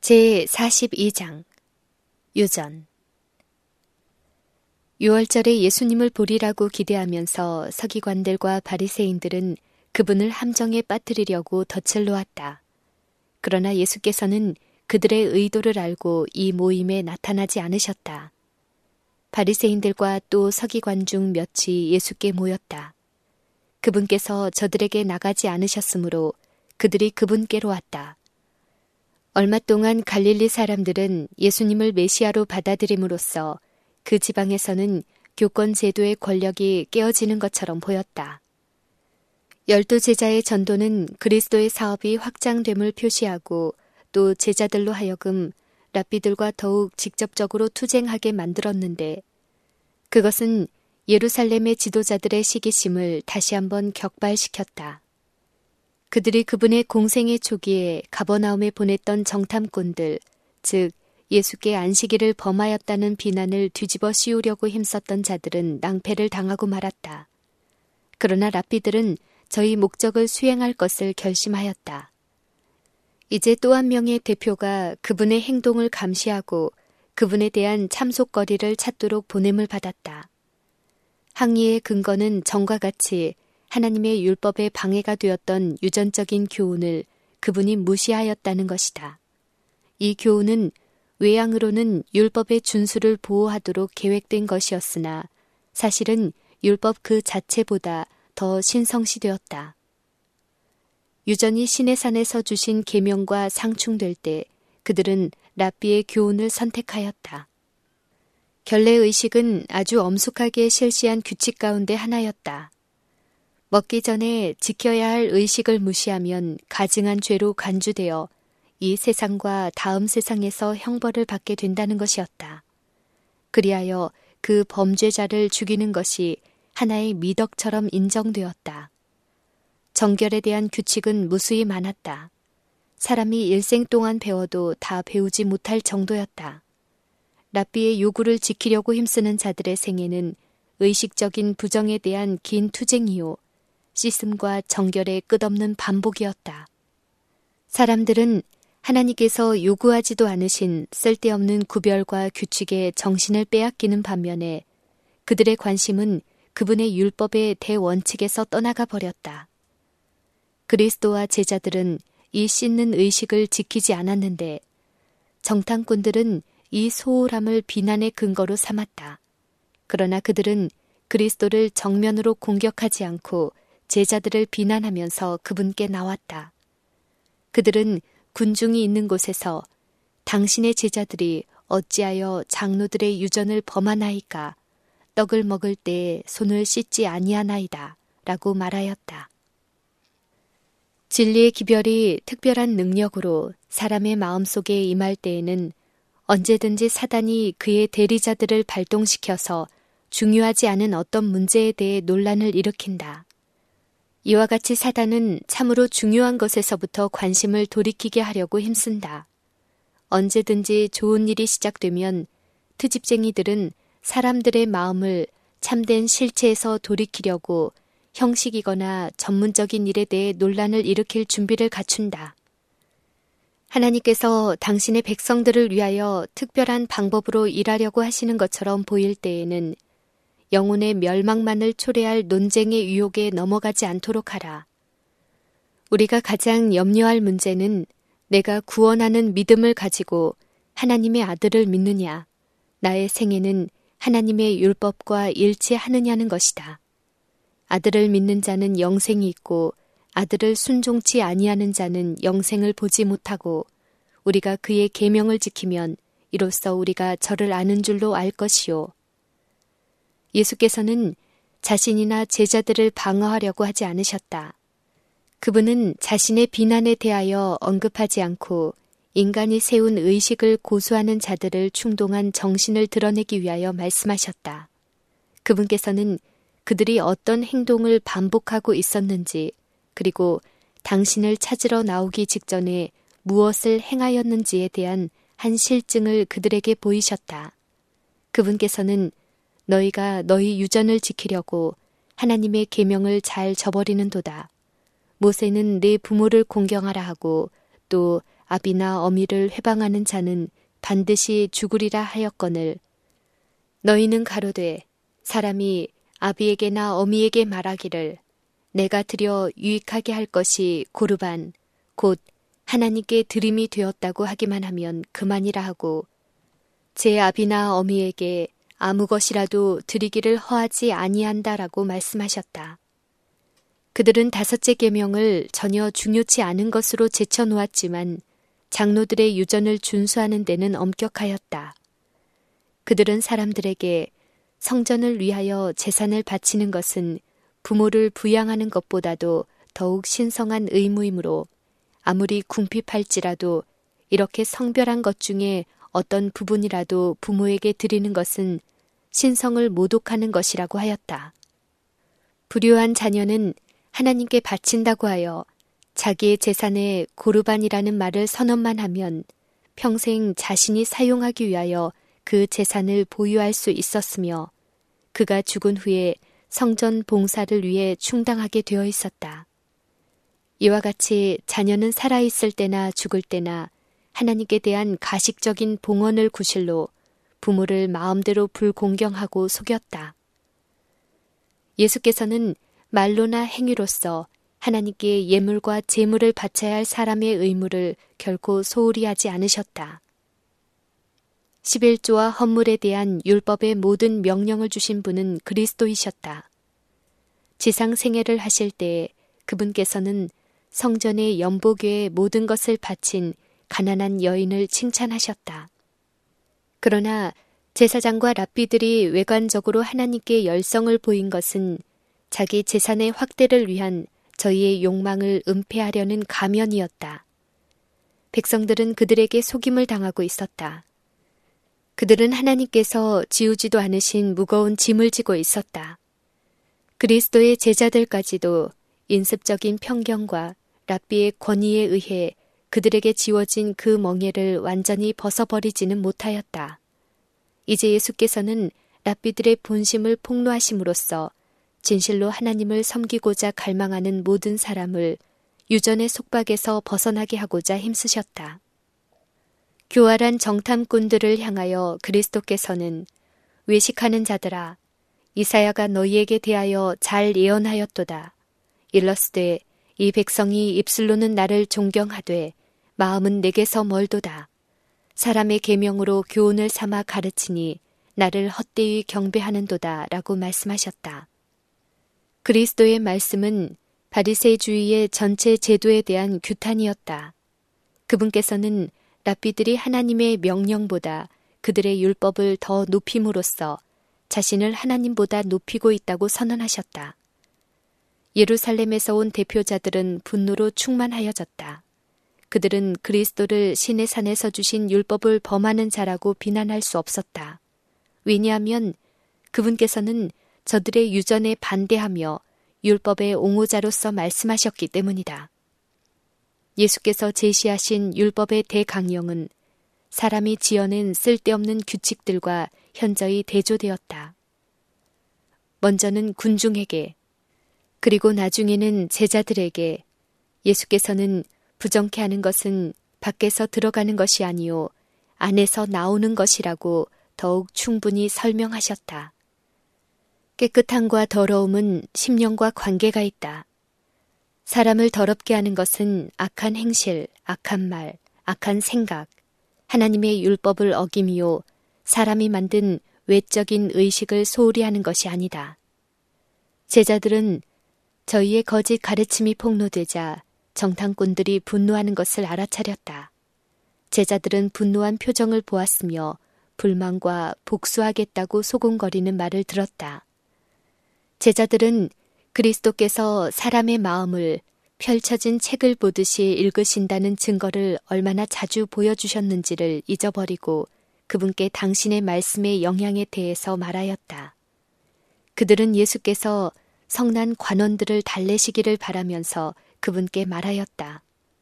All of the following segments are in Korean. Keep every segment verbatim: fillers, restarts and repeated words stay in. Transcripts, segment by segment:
제사십이 장 유전. 유월절에 예수님을 보리라고 기대하면서 서기관들과 바리새인들은 그분을 함정에 빠뜨리려고 덫을 놓았다. 그러나 예수께서는 그들의 의도를 알고 이 모임에 나타나지 않으셨다. 바리새인들과 또 서기관 중 몇이 예수께 모였다. 그분께서 저들에게 나가지 않으셨으므로 그들이 그분께로 왔다. 얼마 동안 갈릴리 사람들은 예수님을 메시아로 받아들임으로써 그 지방에서는 교권 제도의 권력이 깨어지는 것처럼 보였다. 열두 제자의 전도는 그리스도의 사업이 확장됨을 표시하고 또 제자들로 하여금 랍비들과 더욱 직접적으로 투쟁하게 만들었는데 그것은 예루살렘의 지도자들의 시기심을 다시 한번 격발시켰다. 그들이 그분의 공생의 초기에 가버나움에 보냈던 정탐꾼들, 즉 예수께 안식일을 범하였다는 비난을 뒤집어 씌우려고 힘썼던 자들은 낭패를 당하고 말았다. 그러나 랍비들은 저희 목적을 수행할 것을 결심하였다. 이제 또 한 명의 대표가 그분의 행동을 감시하고 그분에 대한 참속거리를 찾도록 보냄을 받았다. 항의의 근거는 전과 같이 하나님의 율법에 방해가 되었던 유전적인 교훈을 그분이 무시하였다는 것이다. 이 교훈은 외양으로는 율법의 준수를 보호하도록 계획된 것이었으나 사실은 율법 그 자체보다 더 신성시되었다. 유전이 시내산에서 주신 계명과 상충될 때 그들은 랍비의 교훈을 선택하였다. 결례의식은 아주 엄숙하게 실시한 규칙 가운데 하나였다. 먹기 전에 지켜야 할 의식을 무시하면 가증한 죄로 간주되어 이 세상과 다음 세상에서 형벌을 받게 된다는 것이었다. 그리하여 그 범죄자를 죽이는 것이 하나의 미덕처럼 인정되었다. 정결에 대한 규칙은 무수히 많았다. 사람이 일생 동안 배워도 다 배우지 못할 정도였다. 랍비의 요구를 지키려고 힘쓰는 자들의 생애는 의식적인 부정에 대한 긴 투쟁이요 씻음과 정결의 끝없는 반복이었다. 사람들은 하나님께서 요구하지도 않으신 쓸데없는 구별과 규칙에 정신을 빼앗기는 반면에 그들의 관심은 그분의 율법의 대원칙에서 떠나가 버렸다. 그리스도와 제자들은 이 씻는 의식을 지키지 않았는데 정탐꾼들은 이 소홀함을 비난의 근거로 삼았다. 그러나 그들은 그리스도를 정면으로 공격하지 않고 제자들을 비난하면서 그분께 나왔다. 그들은 군중이 있는 곳에서 당신의 제자들이 어찌하여 장로들의 유전을 범하나이까 떡을 먹을 때 손을 씻지 아니하나이다 라고 말하였다. 진리의 기별이 특별한 능력으로 사람의 마음속에 임할 때에는 언제든지 사단이 그의 대리자들을 발동시켜서 중요하지 않은 어떤 문제에 대해 논란을 일으킨다. 이와 같이 사단은 참으로 중요한 것에서부터 관심을 돌이키게 하려고 힘쓴다. 언제든지 좋은 일이 시작되면 트집쟁이들은 사람들의 마음을 참된 실체에서 돌이키려고 형식이거나 전문적인 일에 대해 논란을 일으킬 준비를 갖춘다. 하나님께서 당신의 백성들을 위하여 특별한 방법으로 일하려고 하시는 것처럼 보일 때에는 영혼의 멸망만을 초래할 논쟁의 유혹에 넘어가지 않도록 하라. 우리가 가장 염려할 문제는 내가 구원하는 믿음을 가지고 하나님의 아들을 믿느냐, 나의 생애는 하나님의 율법과 일치하느냐는 것이다. 아들을 믿는 자는 영생이 있고 아들을 순종치 아니하는 자는 영생을 보지 못하고 우리가 그의 계명을 지키면 이로써 우리가 저를 아는 줄로 알 것이요. 예수께서는 자신이나 제자들을 방어하려고 하지 않으셨다. 그분은 자신의 비난에 대하여 언급하지 않고 인간이 세운 의식을 고수하는 자들을 충동한 정신을 드러내기 위하여 말씀하셨다. 그분께서는 그들이 어떤 행동을 반복하고 있었는지 그리고 당신을 찾으러 나오기 직전에 무엇을 행하였는지에 대한 한 실증을 그들에게 보이셨다. 그분께서는 너희가 너희 유전을 지키려고 하나님의 계명을 잘 저버리는도다. 모세는 네 부모를 공경하라 하고 또 아비나 어미를 회방하는 자는 반드시 죽으리라 하였거늘 너희는 가로되 사람이 아비에게나 어미에게 말하기를 내가 드려 유익하게 할 것이 고르반 곧 하나님께 드림이 되었다고 하기만 하면 그만이라 하고 제 아비나 어미에게 아무 것이라도 드리기를 허하지 아니한다라고 말씀하셨다. 그들은 다섯째 계명을 전혀 중요치 않은 것으로 제쳐놓았지만 장로들의 유전을 준수하는 데는 엄격하였다. 그들은 사람들에게 성전을 위하여 제산을 바치는 것은 부모를 부양하는 것보다도 더욱 신성한 의무이므로 아무리 궁핍할지라도 이렇게 성별한 것 중에 어떤 부분이라도 부모에게 드리는 것은 신성을 모독하는 것이라고 하였다. 불효한 자녀는 하나님께 바친다고 하여 자기의 재산에 고르반이라는 말을 선언만 하면 평생 자신이 사용하기 위하여 그 재산을 보유할 수 있었으며 그가 죽은 후에 성전 봉사를 위해 충당하게 되어 있었다. 이와 같이 자녀는 살아있을 때나 죽을 때나 하나님께 대한 가식적인 봉헌을 구실로 부모를 마음대로 불공경하고 속였다. 예수께서는 말로나 행위로서 하나님께 예물과 제물을 바쳐야 할 사람의 의무를 결코 소홀히 하지 않으셨다. 십일조와 헌물에 대한 율법의 모든 명령을 주신 분은 그리스도이셨다. 지상 생애를 하실 때에 그분께서는 성전의 연복외의 모든 것을 바친 가난한 여인을 칭찬하셨다. 그러나 제사장과 랍비들이 외관적으로 하나님께 열성을 보인 것은 자기 재산의 확대를 위한 저희의 욕망을 은폐하려는 가면이었다. 백성들은 그들에게 속임을 당하고 있었다. 그들은 하나님께서 지우지도 않으신 무거운 짐을 지고 있었다. 그리스도의 제자들까지도 인습적인 편견과 랍비의 권위에 의해 그들에게 지워진 그 멍에를 완전히 벗어버리지는 못하였다. 이제 예수께서는 랍비들의 본심을 폭로하심으로써 진실로 하나님을 섬기고자 갈망하는 모든 사람을 유전의 속박에서 벗어나게 하고자 힘쓰셨다. 교활한 정탐꾼들을 향하여 그리스도께서는 외식하는 자들아 이사야가 너희에게 대하여 잘 예언하였도다. 일러스되 이 백성이 입술로는 나를 존경하되 마음은 내게서 멀도다. 사람의 계명으로 교훈을 삼아 가르치니 나를 헛되이 경배하는도다 라고 말씀하셨다. 그리스도의 말씀은 바리새주의의 전체 제도에 대한 규탄이었다. 그분께서는 랍비들이 하나님의 명령보다 그들의 율법을 더 높임으로써 자신을 하나님보다 높이고 있다고 선언하셨다. 예루살렘에서 온 대표자들은 분노로 충만하여졌다. 그들은 그리스도를 신의 산에서 주신 율법을 범하는 자라고 비난할 수 없었다. 왜냐하면 그분께서는 저들의 유전에 반대하며 율법의 옹호자로서 말씀하셨기 때문이다. 예수께서 제시하신 율법의 대강령은 사람이 지어낸 쓸데없는 규칙들과 현저히 대조되었다. 먼저는 군중에게 그리고 나중에는 제자들에게 예수께서는 부정케 하는 것은 밖에서 들어가는 것이 아니요 안에서 나오는 것이라고 더욱 충분히 설명하셨다. 깨끗함과 더러움은 심령과 관계가 있다. 사람을 더럽게 하는 것은 악한 행실, 악한 말, 악한 생각, 하나님의 율법을 어김이요 사람이 만든 외적인 의식을 소홀히 하는 것이 아니다. 제자들은 저희의 거짓 가르침이 폭로되자 정탐꾼들이 분노하는 것을 알아차렸다. 제자들은 분노한 표정을 보았으며 불만과 복수하겠다고 소곤거리는 말을 들었다. 제자들은 그리스도께서 사람의 마음을 펼쳐진 책을 보듯이 읽으신다는 증거를 얼마나 자주 보여주셨는지를 잊어버리고 그분께 당신의 말씀의 영향에 대해서 말하였다. 그들은 예수께서 성난 관원들을 달래시기를 바라면서 그분께 말하였다.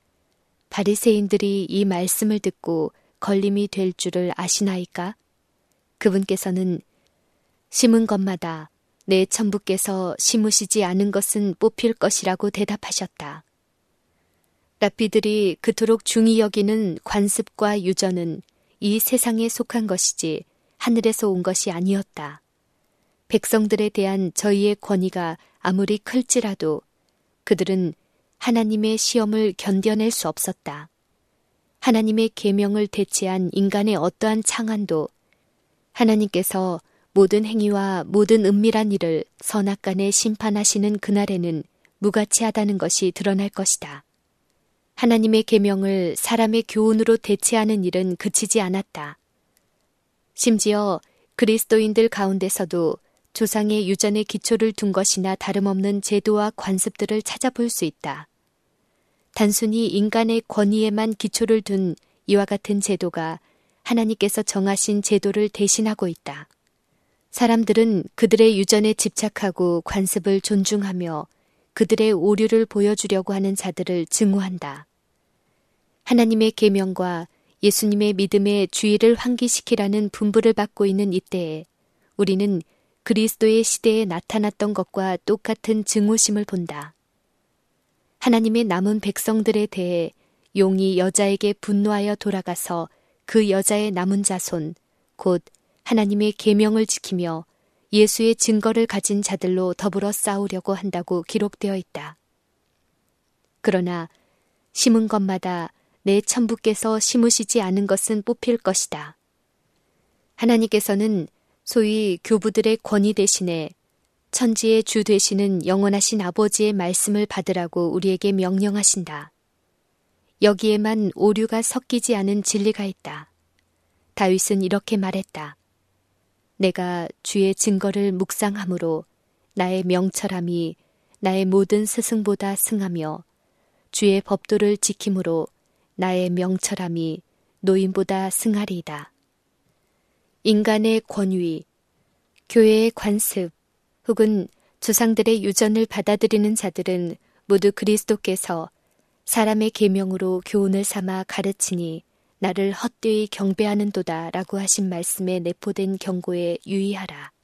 바리새인들이 이 말씀을 듣고 걸림이 될 줄을 아시나이까? 그분께서는 심은 것마다 내 천부께서 심으시지 않은 것은 뽑힐 것이라고 대답하셨다. 랍비들이 그토록 중히 여기는 관습과 유전은 이 세상에 속한 것이지 하늘에서 온 것이 아니었다. 백성들에 대한 저희의 권위가 아무리 클지라도 그들은 하나님의 시험을 견뎌낼 수 없었다. 하나님의 계명을 대체한 인간의 어떠한 창안도 하나님께서 모든 행위와 모든 은밀한 일을 선악간에 심판하시는 그날에는 무가치하다는 것이 드러날 것이다. 하나님의 계명을 사람의 교훈으로 대체하는 일은 그치지 않았다. 심지어 그리스도인들 가운데서도 조상의 유전에 기초를 둔 것이나 다름없는 제도와 관습들을 찾아볼 수 있다. 단순히 인간의 권위에만 기초를 둔 이와 같은 제도가 하나님께서 정하신 제도를 대신하고 있다. 사람들은 그들의 유전에 집착하고 관습을 존중하며 그들의 오류를 보여주려고 하는 자들을 증오한다. 하나님의 계명과 예수님의 믿음의 주의를 환기시키라는 분부를 받고 있는 이때에 우리는 그리스도의 시대에 나타났던 것과 똑같은 증오심을 본다. 하나님의 남은 백성들에 대해 용이 여자에게 분노하여 돌아가서 그 여자의 남은 자손, 곧 하나님의 계명을 지키며 예수의 증거를 가진 자들로 더불어 싸우려고 한다고 기록되어 있다. 그러나 심은 것마다 내 천부께서 심으시지 않은 것은 뽑힐 것이다. 하나님께서는 소위 교부들의 권위 대신에 천지의 주 되시는 영원하신 아버지의 말씀을 받으라고 우리에게 명령하신다. 여기에만 오류가 섞이지 않은 진리가 있다. 다윗은 이렇게 말했다. 내가 주의 증거를 묵상함으로 나의 명철함이 나의 모든 스승보다 승하며 주의 법도를 지킴으로 나의 명철함이 노인보다 승하리이다. 인간의 권위, 교회의 관습, 혹은 조상들의 유전을 받아들이는 자들은 모두 그리스도께서 사람의 계명으로 교훈을 삼아 가르치니 나를 헛되이 경배하는도다 라고 하신 말씀에 내포된 경고에 유의하라.